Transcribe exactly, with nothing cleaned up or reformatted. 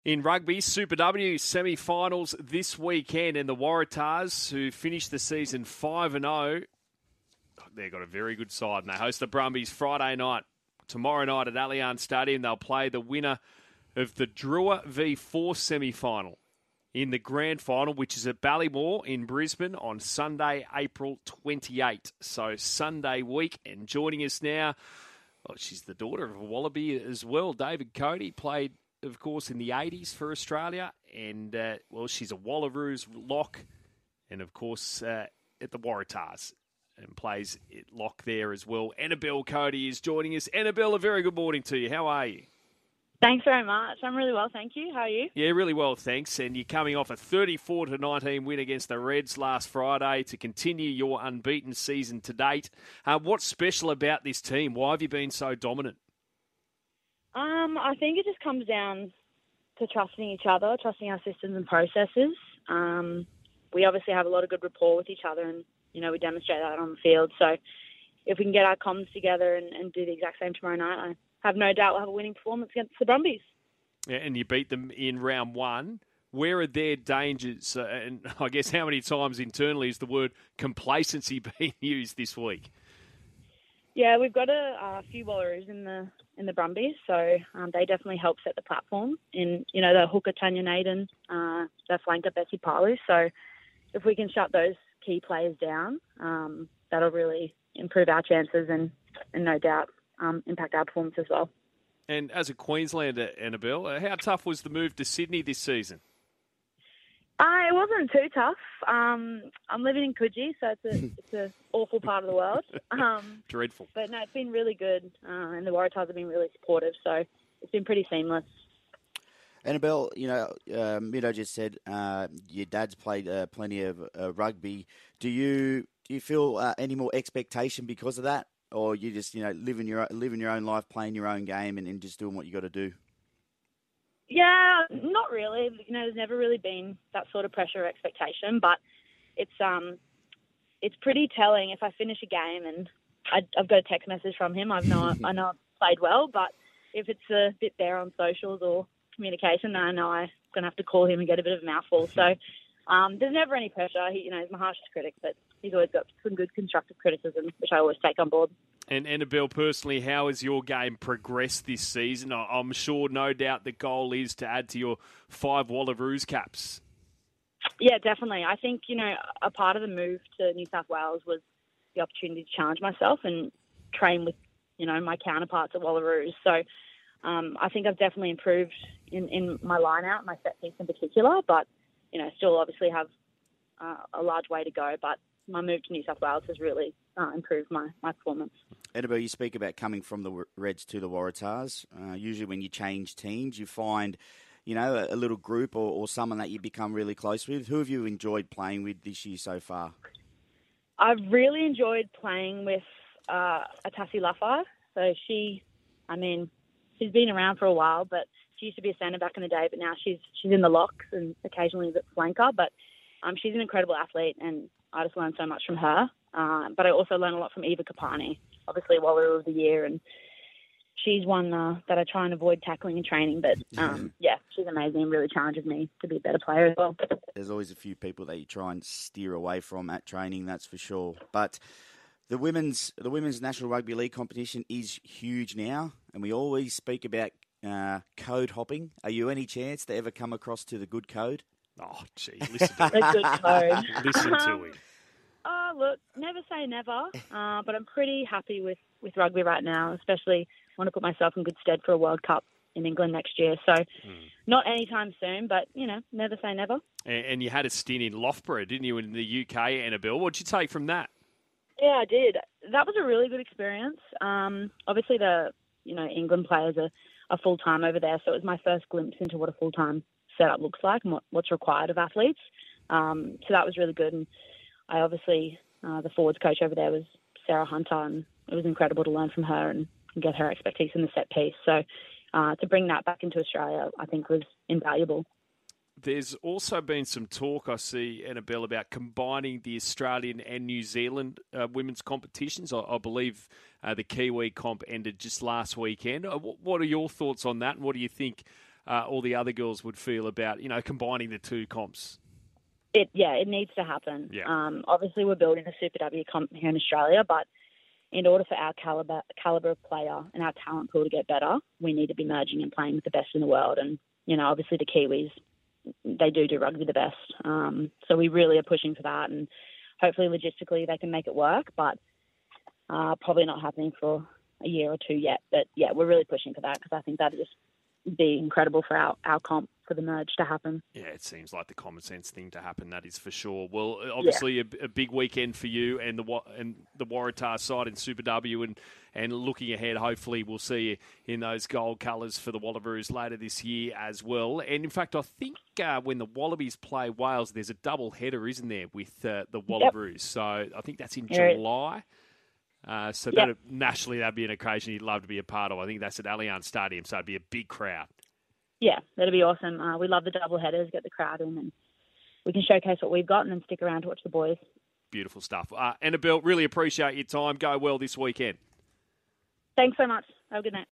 In rugby, Super W semi-finals this weekend, and the Waratahs, who finished the season five and oh, they've got a very good side, and they host the Brumbies Friday night. Tomorrow night at Allianz Stadium, they'll play the winner of the Drua v four semi-final in the grand final, which is at Ballymore in Brisbane on Sunday, April twenty-eighth. So Sunday week, and joining us now, well, she's the daughter of a Wallaby as well. David Cody played, of course, in the eighties for Australia, and, uh, well, she's a Wallaroos lock, and, of course, uh, at the Waratahs, and plays at lock there as well. Annabelle Cody is joining us. Annabelle, a very good morning to you. How are you? Thanks very much. I'm really well, thank you. How are you? Yeah, really well, thanks. And you're coming off a thirty-four to nineteen win against the Reds last Friday to continue your unbeaten season to date. Uh, what's special about this team? Why have you been so dominant? Um, I think it just comes down to trusting each other, trusting our systems and processes. Um, we obviously have a lot of good rapport with each other, and you know we demonstrate that on the field. So if we can get our comms together and, and do the exact same tomorrow night, I have no doubt we'll have a winning performance against the Brumbies. Yeah, and you beat them in round one. Where are their dangers? Uh, and I guess how many times internally is the word complacency being used this week? Yeah, we've got a, a few Wallaroos in the in the Brumbies, so um, they definitely help set the platform. In you know the hooker Tanya Naden, uh, the flanker Bessie Palu. So if we can shut those key players down, um, that'll really improve our chances and, and no doubt um, impact our performance as well. And as a Queenslander, Annabelle, uh, how tough was the move to Sydney this season? Uh, it wasn't too tough. Um, I'm living in Coogee, so it's a it's an awful part of the world. Um, Dreadful. But no, it's been really good, uh, and the Waratahs have been really supportive, so it's been pretty seamless. Annabelle, you know, uh, Mido just said uh, your dad's played uh, plenty of uh, rugby. Do you do you feel uh, any more expectation because of that, or you just you know living your living your own life, playing your own game, and, and just doing what you got to do? Yeah, not really. You know, there's never really been that sort of pressure or expectation, but it's um, it's pretty telling if I finish a game and I, I've got a text message from him. I've know I know I've played well, but if it's a bit there on socials or communication, then I know I'm going to have to call him and get a bit of a mouthful. So um, there's never any pressure. He, you know, he's my harshest critic, but he's always got some good constructive criticism, which I always take on board. And Annabelle, personally, how has your game progressed this season? I'm sure, no doubt, the goal is to add to your five Wallaroos caps. Yeah, definitely. I think, you know, a part of the move to New South Wales was the opportunity to challenge myself and train with, you know, my counterparts at Wallaroos. So um, I think I've definitely improved in, in my line-out, my set piece in particular, but, you know, still obviously have uh, a large way to go. But my move to New South Wales has really uh, improved my, my performance. Annabelle, you speak about coming from the Reds to the Waratahs. Uh, usually when you change teams, you find, you know, a, a little group or, or someone that you become really close with. Who have you enjoyed playing with this year so far? I've really enjoyed playing with uh, Atassi Lafai. So she, I mean, she's been around for a while, but she used to be a centre back in the day, but now she's she's in the locks and occasionally a bit flanker. But um, she's an incredible athlete, and I just learned so much from her. Uh, but I also learned a lot from Eva Kapani, obviously Wallaroo of the Year, and she's one uh, that I try and avoid tackling in training. But um, yeah, she's amazing and really challenges me to be a better player as well. There's always a few people that you try and steer away from at training, that's for sure. But the women's the women's National Rugby League competition is huge now, and we always speak about uh, code hopping. Are you any chance to ever come across to the good code? Oh, gee, listen to The good code. Listen to him. Oh, look, never say never, uh, but I'm pretty happy with, with rugby right now, especially want to put myself in good stead for a World Cup in England next year. So mm. not anytime soon, but, you know, never say never. And, and you had a stint in Loughborough, didn't you, in the U K, Annabelle? What did you take from that? Yeah, I did. That was a really good experience. Um, obviously, the, you know, England players are, are full-time over there, so it was my first glimpse into what a full-time setup looks like and what, what's required of athletes. Um, so that was really good. And I obviously, uh, the forwards coach over there was Sarah Hunter, and it was incredible to learn from her and, and get her expertise in the set piece. So uh, to bring that back into Australia, I think was invaluable. There's also been some talk, I see, Annabelle, about combining the Australian and New Zealand uh, women's competitions. I, I believe uh, the Kiwi comp ended just last weekend. Uh, what are your thoughts on that, and what do you think uh, all the other girls would feel about, you know, combining the two comps. It yeah, it needs to happen. Yeah. Um, obviously, we're building a Super W comp here in Australia, but in order for our caliber caliber of player and our talent pool to get better, we need to be merging and playing with the best in the world. And you know, obviously, the Kiwis, they do do rugby the best. Um, so we really are pushing for that, and hopefully, logistically, they can make it work. But uh, probably not happening for a year or two yet. But yeah, we're really pushing for that because I think that would just be incredible for our, our comp for the merge to happen. Yeah, it seems like the common sense thing to happen. That is for sure. Well, obviously yeah. a, a big weekend for you and the and the Waratah side in Super W, and and looking ahead, hopefully we'll see you in those gold colours for the Wallaroos later this year as well. And in fact, I think uh, when the Wallabies play Wales, there's a double header, isn't there, with uh, the Wallaroos? Yep. So I think that's in yeah. July. Uh, so yep. that nationally, that'd be an occasion you'd love to be a part of. I think that's at Allianz Stadium, so it'd be a big crowd. Yeah, that'd be awesome. Uh, we love the double headers, get the crowd in, and we can showcase what we've got and then stick around to watch the boys. Beautiful stuff. Uh, Annabelle, really appreciate your time. Go well this weekend. Thanks so much. Have a good night.